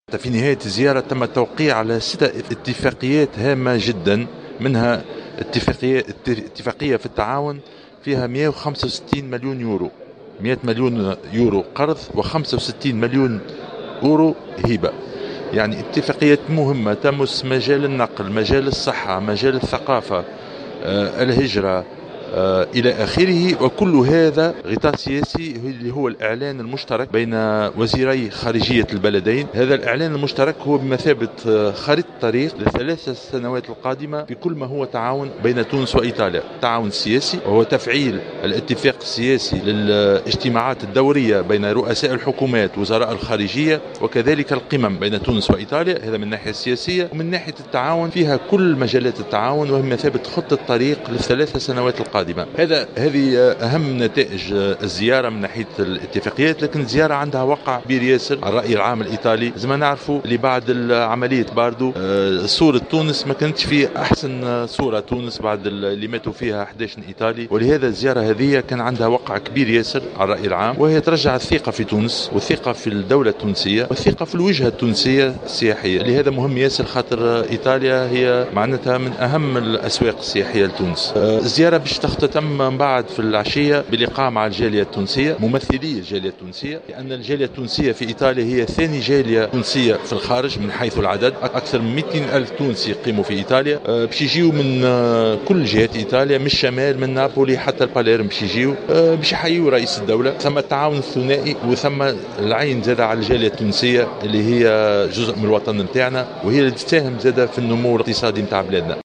في نهاية الزيارة تم التوقيع على 6 اتفاقيات هامة جدا، منها اتفاقية في التعاون فيها 165 مليون يورو، 100 مليون يورو قرض و65 مليون يورو هبة. يعني اتفاقيات مهمة تمس مجال النقل، مجال الصحة، مجال الثقافة، الهجرة، إلى آخره. وكل هذا غطاء سياسي اللي هو الإعلان المشترك بين وزيري خارجية البلدين. هذا الإعلان المشترك هو بمثابة خريطة طريق ل3 سنوات القادمة بكل ما هو تعاون بين تونس وإيطاليا. تعاون سياسي وهو تفعيل الاتفاق السياسي للاجتماعات الدورية بين رؤساء الحكومات وزراء الخارجية، وكذلك القمم بين تونس وإيطاليا. هذا من الناحية السياسية. ومن ناحية التعاون فيها كل مجالات التعاون، وهي بمثابة خطة طريق ل3 سنوات القادمة. هذه أهم نتائج الزيارة من ناحية الاتفاقيات. لكن الزيارة عندها وقع كبير ياسر على الرأي العام الإيطالي. زي ما نعرفوا اللي بعد عملية باردو صورة تونس ما كانتش في أحسن صورة. تونس بعد اللي ماتوا فيها 11 إيطالي، ولهذا الزيارة هذه كان عندها وقع كبير ياسر على الرأي العام، وهي ترجع الثقة في تونس والثقة في الدولة التونسية والثقة في الوجهة التونسية السياحية. لهذا مهم ياسر خاطر إيطاليا هي معناتها من أهم الأسواق السياحية لتونس. الزيارة باش تختتم من بعد في العشية بلقاء مع الجالية التونسية، ممثلي الجالية التونسية، لأن الجالية التونسية في إيطاليا هي ثاني جالية تونسية في الخارج من حيث العدد. أكثر من 200 ألف تونسي يقيموا في إيطاليا، باش يجيوا من كل جهات إيطاليا، من الشمال من نابولي حتى الباليرم، باش يجيوا باش يحيوا رئيس الدولة. ثم التعاون الثنائي، وثم العين زاد على الجالية التونسية اللي هي جزء من الوطن نتاعنا، وهي اللي تساهم زاد في النمو الاقتصادي نتاع بلادنا.